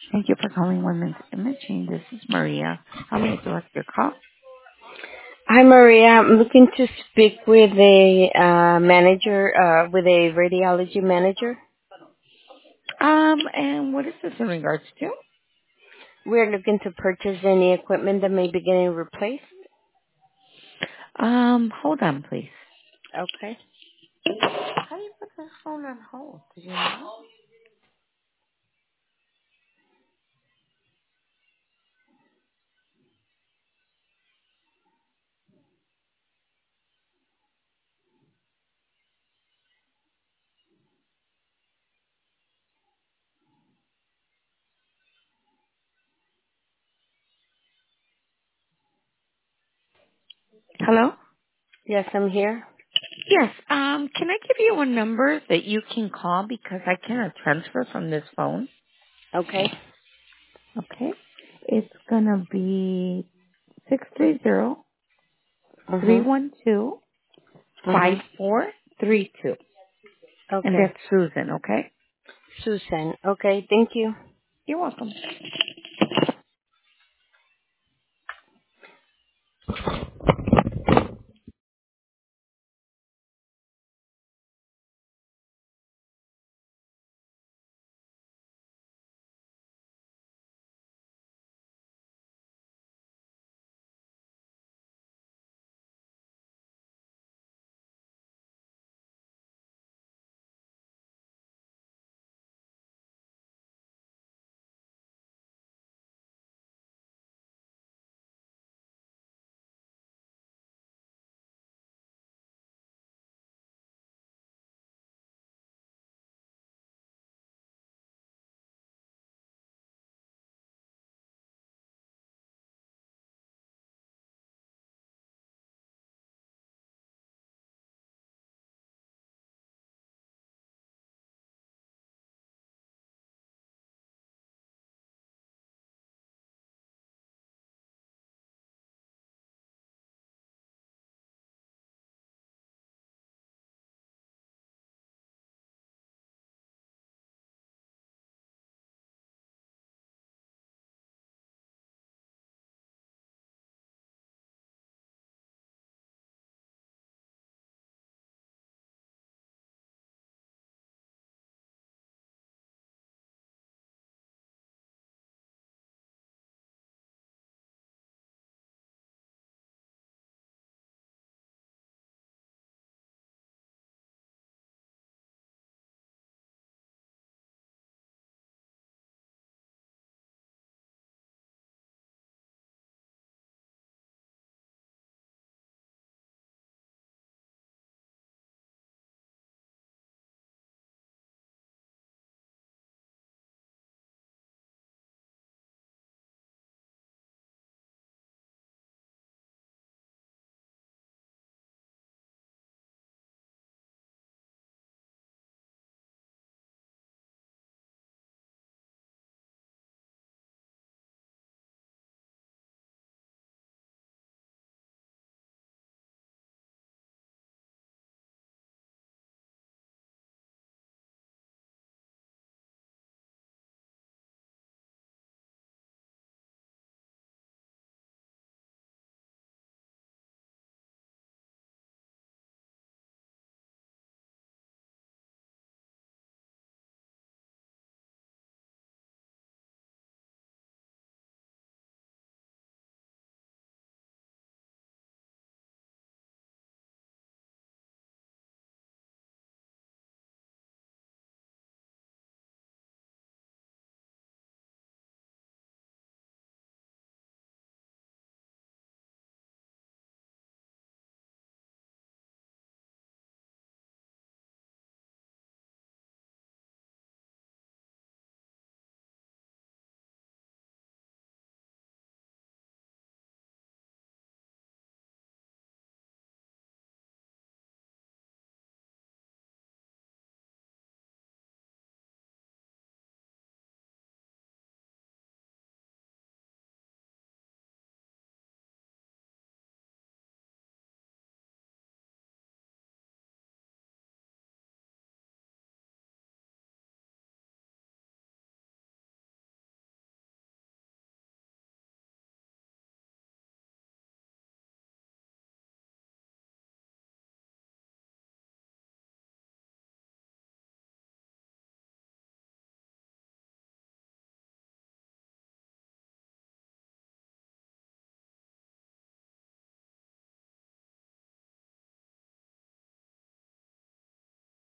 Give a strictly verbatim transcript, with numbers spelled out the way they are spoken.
Thank you for calling Women's Imaging. This is Maria. How may I direct your call? Hi, Maria. I'm looking to speak with a uh, manager, uh, with a radiology manager. Um, and what is this in regards to? We're looking to purchase any equipment that may be getting replaced. Um, hold on, please. Okay. How do you put this phone on hold? Did you know? Hello? Yes, I'm here. Yes. Um, can I give you a number that you can call because I cannot transfer from this phone? Okay. Okay. It's gonna be six three zero three Mhm. one two five Mhm. four three two, and Okay. that's Susan. Okay. Susan. Okay. Thank you. You're welcome.